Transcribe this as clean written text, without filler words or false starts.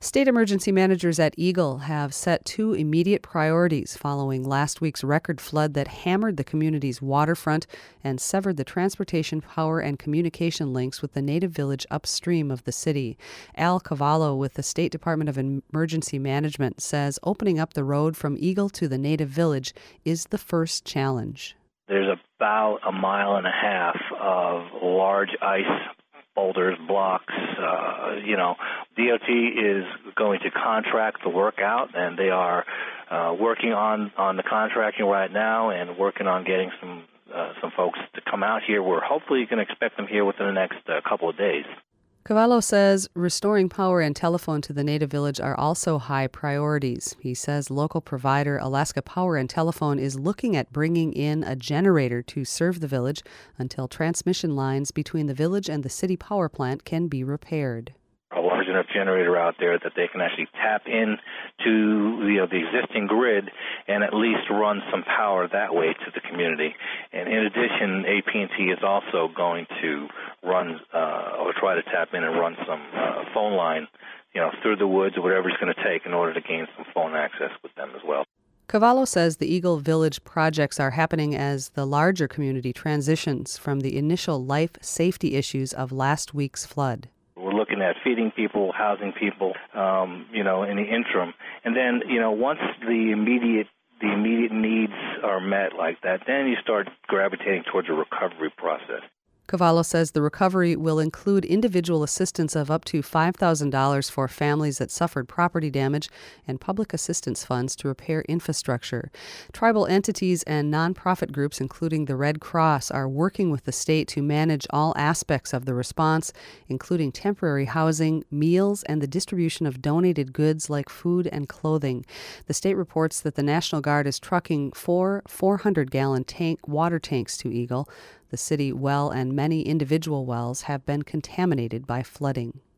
State emergency managers at Eagle have set two immediate priorities following last week's record flood that hammered the community's waterfront and severed the transportation, power, and communication links with the native village upstream of the city. Al Cavallo with the State Department of Emergency Management says opening up the road from Eagle to the native village is the first challenge. There's about a mile and a half of large ice boulders, blocks. DOT is going to contract the work out, and they are working on the contracting right now and working on getting some folks to come out here. We're hopefully going to expect them here within the next couple of days. Cavallo says restoring power and telephone to the native village are also high priorities. He says local provider Alaska Power and Telephone is looking at bringing in a generator to serve the village until transmission lines between the village and the city power plant can be repaired. A large enough generator out there that they can actually tap in to the existing grid and at least run some power that way to the community. And in addition, AT&T is also going to run or try to tap in and run some phone line, through the woods or whatever it's going to take in order to gain some phone access with them as well. Cavallo says the Eagle Village projects are happening as the larger community transitions from the initial life safety issues of last week's flood. We're looking at feeding people, housing people, in the interim. And then, once the immediate needs are met like that, then you start gravitating towards a recovery process. Cavallo says the recovery will include individual assistance of up to $5,000 for families that suffered property damage and public assistance funds to repair infrastructure. Tribal entities and nonprofit groups, including the Red Cross, are working with the state to manage all aspects of the response, including temporary housing, meals, and the distribution of donated goods like food and clothing. The state reports that the National Guard is trucking 4 400-gallon water tanks to Eagle. The city well and many individual wells have been contaminated by flooding.